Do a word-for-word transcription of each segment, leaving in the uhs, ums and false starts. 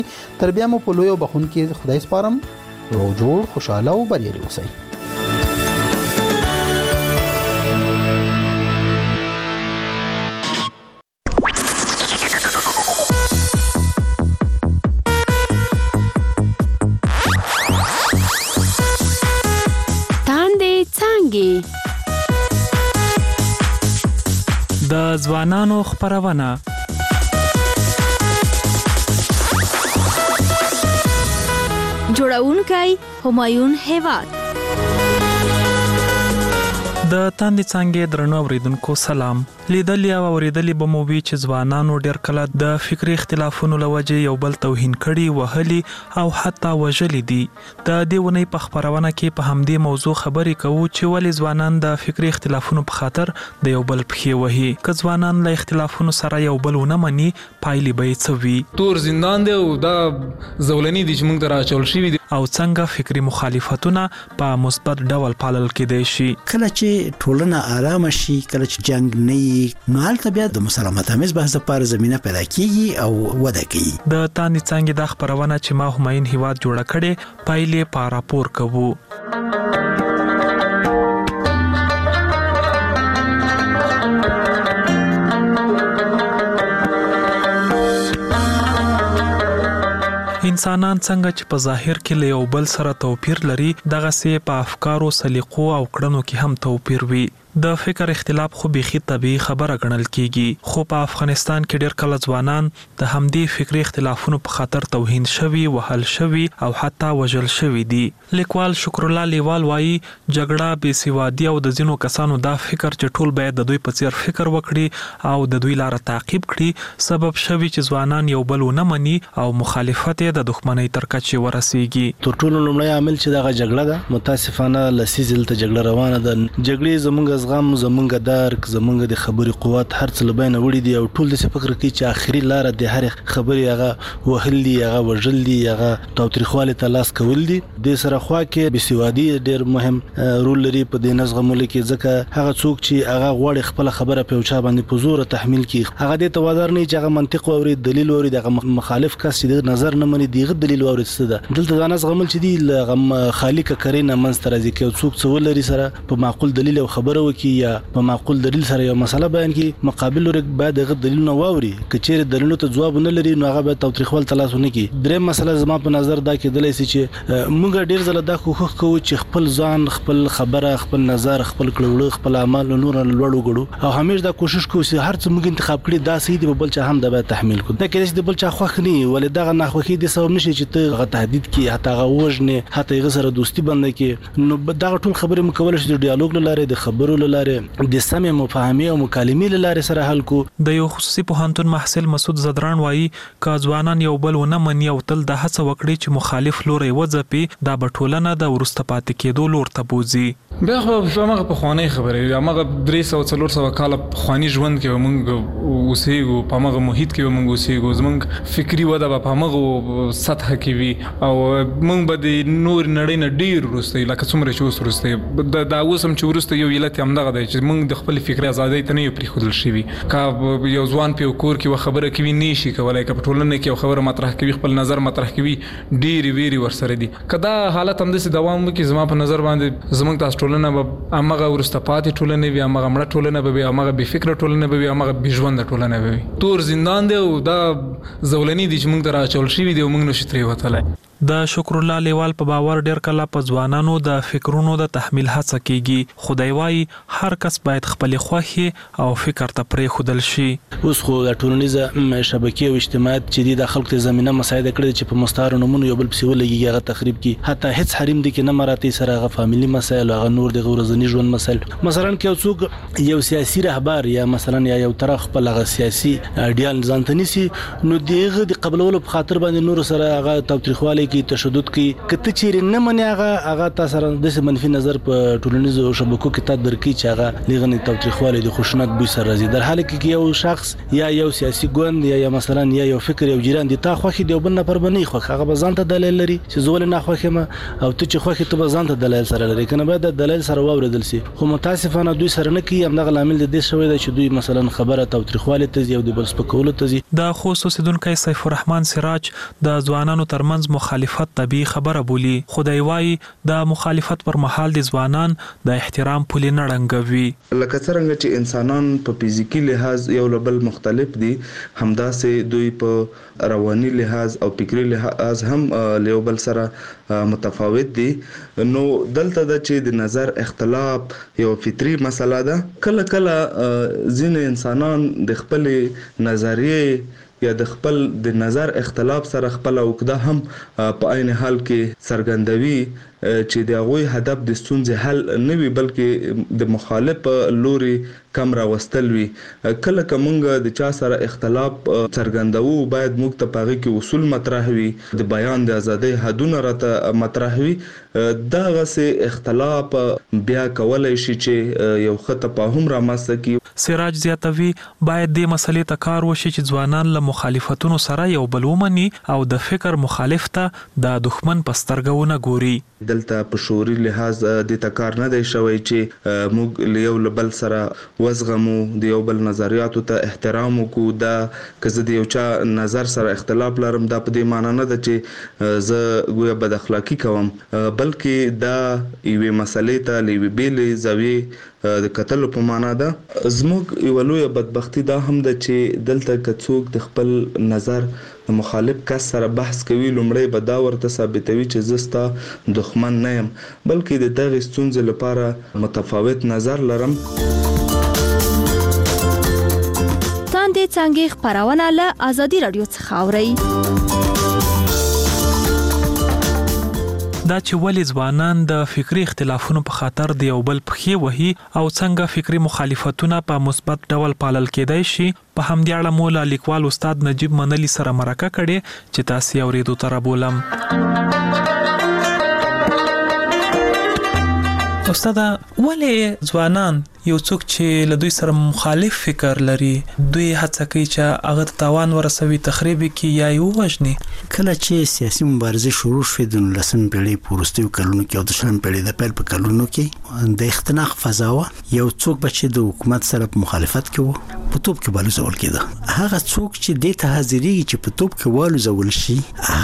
تر بیا مو په لوی او بخونکي خدای سپارم. روغ جوړ، خوشاله او بریالي اوسئ. د ځوانانو خپرونه جوړونکی همایون هیواد. د تاندې څانګې درنو اوریدونکو سلام. لیدلې او اوریدلې به مو وي چې ځوانانو ډېر کله د فکري اختلافونو له وجې یو بل توهین کړي، وهلي او حتی وژلي دي. د دې ونې په خپرونه کې په همدې موضوع خبرې کوو چې ولې ځوانان د فکري اختلافونو په خاطر د یو بل پښې وهي. که ځوانان له اختلافونو سره یو بل ونه مني، پایلې به یې څه وي؟ تور زندان دی او دا زولنې دي چې موږ ته راچول شوي دي. او څنګه فکري مخالفتونه په مثبت ډول پالل کېدای شي؟ کله چې ټولنه آرامه شي، کله چې جنگ نه وي، نو هلته بیا د مسالمت آمیز بحث لپاره زمینه پیدا کیږي او وده کوي. د تاندې څانګې دا خپرونه چې ما همایون هیواد جوړه کړې، پایلې په راپور کوو. انسانان څنګه چې په ظاهر کې له یو بل سره توپیر لري، دغسې په افکارو، سلیقو او کړنو کې هم توپیر وي. د فکر اختلاف خو بیخي طبیعي خبره ګڼل کیږي، خو په افغانستان کې ډېر کله ځوانان د همدې فکري اختلافونو په خاطر توهین شوي، وهل شوي او حتی وژل شوي دي. لیکوال شکر الله لیوال وایي جګړه، بېسوادي او د ځینو کسانو دا فکر چې ټول باید د دوی په څیر فکر وکړي او د دوی لاره تعقیب کړي، سبب شوي چې ځوانان یو بل ونه مني او مخالفت یې د دښمنۍ تر کچې ورسیږي. تر ټولو لومړی عامل چې دغه جګړه ده، متاسفانه لسیزې دلته جګړه روانه ده. جګړې زموږ زغم، زمونږ درک، زمونږ د خبرې قوت هر څه له بینه وړي دي او ټول داسې فکر کوي چې آخري لاره د هرې خبرې هغه وهل دي، هغه وژل دي، هغه تاوتریخوالي ته لاس کول دي. د سره خوا کې بېسوادي ډېر مهم رول لري په دې نه زغملو کې، ځکه هغه څوک چې هغه غواړي خپله خبره په یو چا باندې په زوره تحمیل کړي، هغه دې ته وادار نه وي چې هغه منطق واوري، دلیل واوري، دغه مخالف کس چې د نظر نه مني دغه دلیل واوري څه ده. دلته دا نه زغمل چې دي له خالي ککرۍ نه منځته راځي که یو څوک څه ولري سره په معقول دلیل او خبره وکړي یا په معقول دلیل سره یو مسله بیان کړي، مقابل لوري باید هغه دلیلونه واوري. که چیرې دلیلونو ته ځواب نه لري نو هغه باید تاوتریخوال ته لاس ونه کړي. درېیم مسله زما په نظر دا کېدلی شي چې موږ ډېر ځله دا کوښښ کوو چې خپل ځان، خپل خبره، خپل نظر، خپل کړه، خپل اعمال نور لوړ وګړو او همیش دا کوشش کوو چې هر څه موږ انتخاب کړي دا صحیح دي، بل چا هم دا باید تحمیل کړو. دا کېدای شي د بل چا خوښ نه وي، ولې دغه ناخوښي دې سبب نه شي چې ته هغه تهدید کړي، حتی هغه وژنې، حتی هغه سره دوستي بنده کړي. نو دغه ټول خبرې موږ کولی شو د ډیالوګ له لارې، د خبرو له لارې، د سمې مفاهمې او مکالمې له لارې سره حل کو. د یو خصوصي پوهنتون محصل مسعود زدران وایي که ځوانان یو بل ونه مني او تل د هڅه وکړي چې مخالف لوری وځپي، دا به ټولنه د وروسته پاتې کېدو لور ته بوځي. بیا خو هماغه پخوانۍ خبرې، هماغه درې سوه څلور سوه کاله پخواني ژوند کې به موږ اوسېږو، په هماغه محیط کې به موږ اوسېږو، زموږ فکري وده به په همغه سطحه کې وي او موږ به د نور نړۍ نه ډېر وروسته لکه څومره چې اوس وروسته دا اوس هم چې وروسته یو علت یې همدغه دی چې موږ د خپل فکري ازادۍ ته نه یو پرېښودل شوي. که یو ځوان په یو کور کې یوه خبره کوي نه شي کولی، که په ټولنه کې یو خبره مطرح کوي، خپل نظر مطرح کوي، ډېرې ویرې ورسره دي. که دا حالت همداسې دوام وکړي، زما په نظر باندې زموږ تاسو ټولنه به همغه وروسته پاتې ټولنه وي، همغه مړه ټولنه به وي، همغه بې فکره ټولنه به وي، همغه بې ژونده ټولنه به وي. تور زندان دی او دا زولنې دي چې موږ ته راچول شوي دي او موږ نشو ترې وتلی. د شکر الله لیوال په باور ډېر کله په ځوانانو د فکرونو د تحمیل هڅه کیږي، خو دی وایي هر کس باید خپلې خوښې او فکر ته پرېښودل شي. اوس خو د ټولنیزه شبکې او اجتماعات چې دي د خلکو ته زمینه مساعده کړې چې په مستعارو نومونو یو بل پسې ولګېږي، هغه تخریب کړي. حتی هېڅ حریم دی کې نه مراتې سره هغه فامیلي مسایل، هغه نور دغه ورځني ژوند مسایل. مثلا که یو څوک یو سیاسي رهبر یا مثلا یا یو طرف خپل هغه سیاسي ایډیال ځان ته نیسي، نو د هغه د قبلولو په خاطر باندې نورو سره هغه تاوتریخوالی کې تشدد کې کته چیرې نه مني هغه هغه تاسو سره د منفي نظر په ټولنیزو شبکو کې تا درکې چې هغه لغنی تاوتریخوالی د خشونت بوی سره راځي در حال کې یو شخص یا یو سیاسي ګوند یا مثلا یا یو فکر یو جیران دي تا خوخي دی بل نه پر بنې خو هغه بزانته دلیل لري چې زول نه خوخي ما او ته چې خوخي ته بزانته دلیل سره لري کنه باید د دلیل سره واوریدل سي خو متاسفانه دوی سره نه کوي همدغه عامل د دې شوی دی چې دوی مثلا خبره تاوتریخوالی ته یو د بل سپکولو ته د خصوصي دونکو سیف الرحمن سراج د ځوانانو ترمنځ مخالفت طبي خبره بولی خدای وای د مخالفت پر مهال د ځوانان د احترام پولې نه ړنګوي لکه څنګه چې انسانان په فزیکی لحاظ یو بل مختلف دي همداسې دوی په رواني لحاظ او فکری لحاظ هم له بل سره متفاوت دي نو دلته د چې د نظر اختلاف یو فطري مسله ده کله کله ځینې انسانان د خپل نظریه یا د خپل د نظر اختلاف سره خپل وکړه هم په عین حال کې څرګندوي چې د هغوی هدف د ستونزې حل نه وي بلکې د مخالف لوري کم راوستل وي کله کومه د چا سره اختلاف څرګندوو باید موږ ته پاغي کې اصول مطرح وي د بیان د ازادۍ حدونه راته مطرح وي دا غسه اختلاف بیا کولای شي چې یو خطه په هم رامسته کی سراج زیاتوي باید د مسلې ته کار وشي چې ځوانان له مخالفتونو سره یو بل ومني او د فکر مخالف ته د دښمن پسترګونه ګوري دلته په شعوري لحاظ د تکار نه دی شوی چې موږ یو بل سره وزغمو د یو بل نظریاتو ته احترام وکړو دا کزه د یو چا نظر سره اختلاف لرم دا په دې معنی نه ده چې زه ګویا بد اخلاقی کوم بلکې دا یوې مسلې ته لوي بیلې زاویه د قتل په معنا ده زموږ یو لوی بدبختی دا هم ده چې دلته کڅوک د خپل نظر د مخالف کس سره بحث کوي لومړی به دا ورته ثابتوي چې زستا دښمن نه يم بلکې د دغه ستونزې لپاره متفاوت نظر لرم تاندې څنګه خبرونه له ازادي رادیو څخه اوري دا چې ولې ځوانان د فکری اختلافونو په خاطر د یو بل پخې وهي او څنګه فکری مخالفتونه په مثبت ډول پالل کېدای شي په همدې اړه مولا لیکوال استاد نجیب منلی سره مرکه کړي چې تاسو اوریدو تر بولم استاد ولې ځوانان یو څوک چې له دوی سره مخالف فکر لري دوی هڅه کوي چې هغه تاوان ورسوي تخریب کوي یا یو وژني کله چې سیاسي مبارزه شروع شوه د لسم پیړۍ په وروستیو کلونو کې او د شلم پیړۍ د پیل په کلونو کې د اختناق فضا و یو څوک چې د حکومت سره په مخالفت کې و په توپ کې بالو زول کېده هغه څوک چې د ته حاضرېږي چې په توپ کې والو زول شي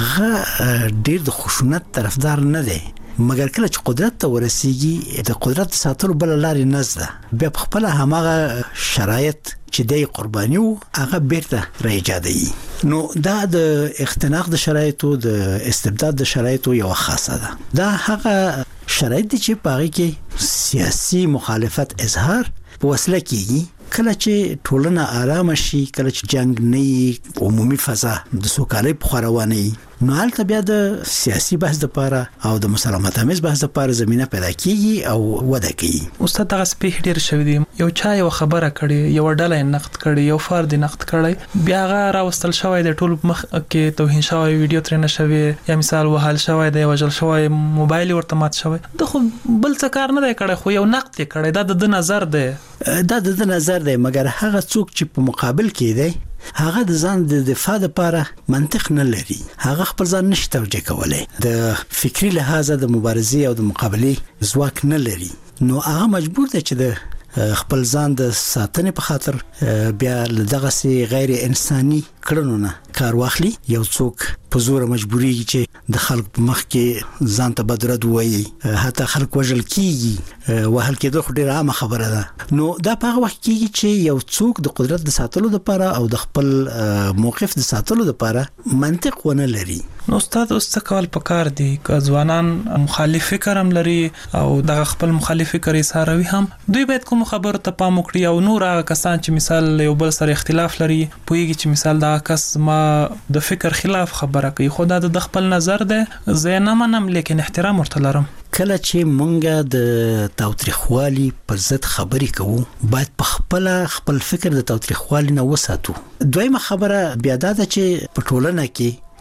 هغه ډېر د خشونت طرفدار نه دی مګر کله چې قدرت ته ورسیږي د قدرت ساتلو بل لارې نزده بیا په خپل هماغه شرایط چې د قرباني او هغه بیرته راځي نو دا د اختناق د شرایطو د استبداد د شرایطو یو خاصه ده دا هغه شرایط چې پاره کې سیاسي مخالفت اظهار په وسیله کېږي کله چې ټولنه آرام شي کله چې جنگ نه عمومي فضا د سوکالۍ په خورواني نو هلته بیا د سیاسي بحث لپاره او د مسالمت آمیز بحث لپاره زمينه پیدا کیږي او وده کوي استاد دغه سپیډ ډیر شوی دی یو چا یو خبره کړي یو ډله نقد کړي یو فرد نقد کړي بیا هغه راوستل شوی د ټول مخ کې توهین شوی ویډیو ترې نه شوی یا مثال وهال شوی دی وجل شوی موبایل ورته مات شوی د خو بل څه کار نه دی کړی خو یو نقد کړي دا د نظر دی دا د نظر دی مګر هغه څوک چې په مقابل کې دی هغه د ځان د دفاع لپاره منطق نه لري هغه خپل ځان نشي توجیه کولای د فکری لحاظ د مبارزې او د مقابله ځواک نه لري نو هغه مجبور دی چې د خپل ځان د ساتنې په خاطر بیا دغه سي غیر انساني کړنو نه کار واخلي یو څوک په زور مجبوري چې د خلک په مخ کې ځان ته بدرد وایي حتی خلک وژل کیږي وهل کېدو خو ډیره عامه خبره ده نو دا په هغه وخت کې چې یو څوک د قدرت د ساتلو لپاره او د خپل موقف د ساتلو لپاره منطق ونه لري نو استاد اوس څه کول پکار دي که ځوانان مخالف فکر هم لري او د خپل مخالف فکر اظهاروي هم دوی باید کوم خبره ته پام وکړي او نور هغه کسان چې مثال یو بل سره اختلاف لري پوهیږي چې مثال دا کس ما د فکر خلاف خبره کوي خو دا د خپل نظر ده زه نه منم لیکن احترام ورته لرم کله چې مونږه د تاوتریخوالي پر ضد خبرې کوو باید په خپل خپل فکر د تاوتریخوالي نه وساتو دویمه خبره بیا دا ده چې په ټولنه کې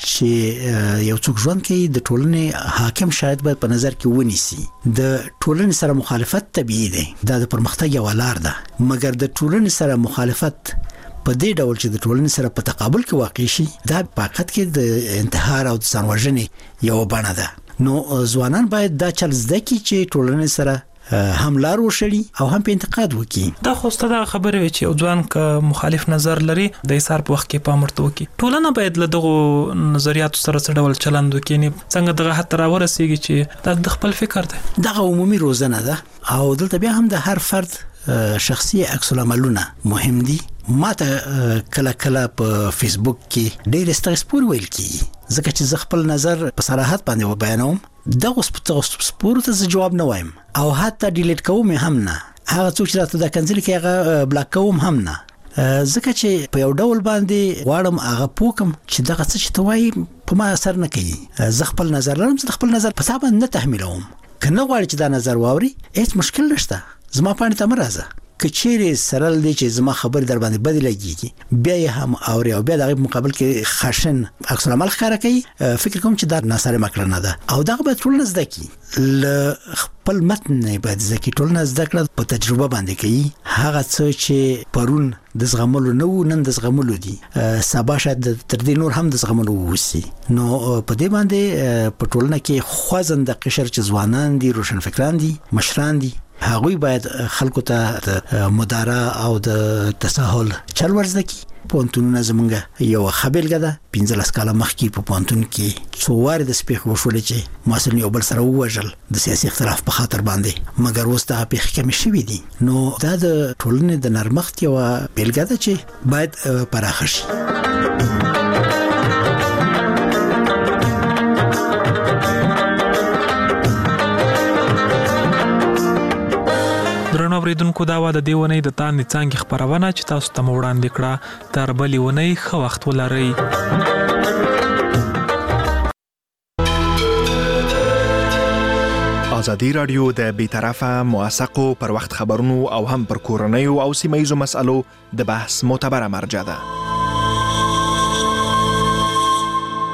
چې یو څوک ژوند کوي د ټولنې حاکم شاید باید په نظر کې ونیسي. د ټولنې سره مخالفت طبيعي دی، دا د پرمختګ یو لار ده، مګر د ټولنې سره مخالفت په دې ډول چې د ټولنې سره په تقابل کې واقع شي، دا په حقیقت کې د انتحار او د ځان وژنې یو بڼه ده. نو ځوانان باید دا چل زده کړي چې ټولنې سره هم لار وشړي او هم په انتقاد وکړي. دا خوسته دا خبره وي چې ځوان ک مخالف نظر لري د ایثار په وخت کې پامرته وکړي. ټولنه باید له دغه نظریاتو سره څه ډول چلند وکړي، څنګه دغه حتی راورسیږي چې دا د خپل فکر دی. دغه عمومي روزنه ده او دلته بیا هم د هر فرد شخصي عکس العملونه مهم دي. ما ته کله کله په فیسبوک کې ډېر ستاسو ویل کی ځکه چې زه خپل نظر په صراحت باندې وبیانوم. دغه سپور ته جواب نه وایم او حتی ډیلیټ کوم هم نه. هغه څوک چې راته دا کنسل کوي هغه بلاک کوم هم نه، ځکه چې په یو ډول باندې غواړم هغه پوکم چې دغه څه چې توای په ما اثر نه کوي. زه خپل نظر لرم، زه خپل نظر په تابع نه تحمیلوم. کنه غواړي چې دا نظر واوري هیڅ مشکل نشته، زما پاڼې ته مرزه. کچېری سرل دي چې زما خبر در باندې بدلېږي بیا یې هم اوري او بیا دغه مقابل کې خشن عکس العمل ښکاره کوي. فکر کوم چې دا ناسره مکرنه ده او دغه به ټول زده کی ل خپل متن نه باید زده کی. ټول زده کړه په تجربه باندې کوي. هغه څه چې پرون د زغملو نو نن د زغملو دي، سبا شاید تر دې نور هم د زغملو وسی. نو په دې باندې په ټولنه کې خوځند قشر چې ځوانان دي، روشن فکران دي، مشران دي، هغوی باید خلکو ته د مدارا او د تساهل چل ورزده کی. پونتونونه زمونږ یو خبرګه ده. پنځلس کاله مخکې په پونتون کې څو واره د سپیخ وشول چې مسلمان یو بل سره ووجل د سیاسي اختلاف په خاطر باندې، مګر اوس دا په حکم شوی دي. نو دا د ټولنې د نرمښت یو بیلګه ده چې باید پراخ شي. درنو اوریدونکو، دا و د دې ونې د تاندې څانګې خپرونه چې تاسو ته مو وړاندې کړه. تر بلې ونې ښه وخت ولرئ. ازادي راډیو د بیطرفه موثقو پر وخت خبرونو او هم پر کورنیو او سیمه ییزو مسالو د بحث معتبره مرجع ده.